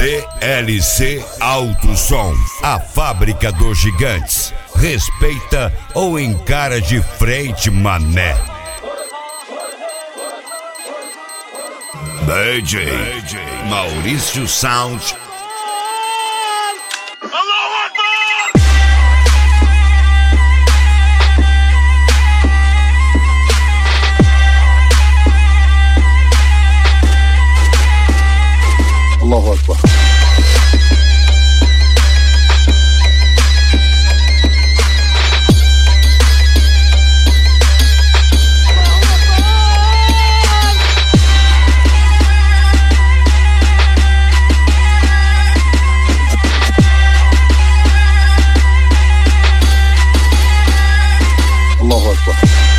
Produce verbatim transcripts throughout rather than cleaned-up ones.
D L C Autosom, a fábrica dos gigantes. Respeita ou encara de frente, mané. D J Maurício Sound. Allahu Akbar. Allahu Akbar.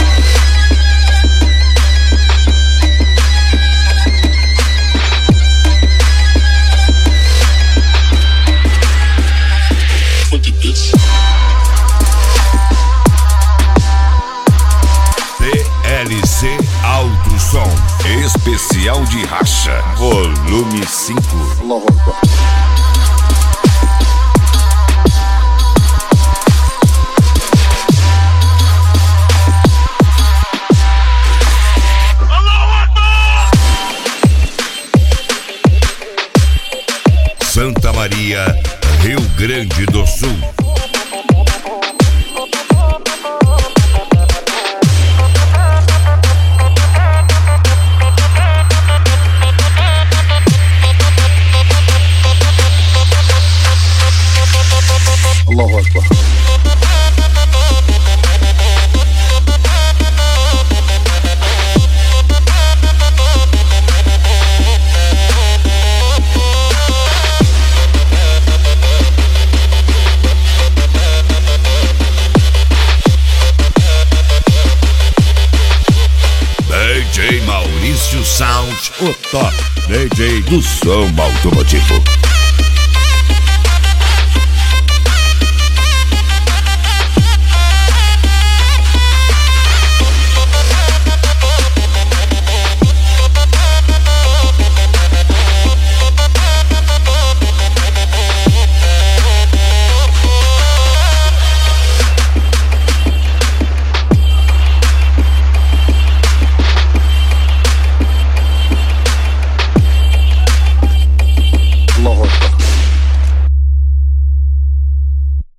D L C Autosom, especial de racha, volume cinco. Allahu Akbar. Santa Maria, Rio Grande do Sul. Allahu Akbar. D J Maurício Sound, o top D J do som automotivo.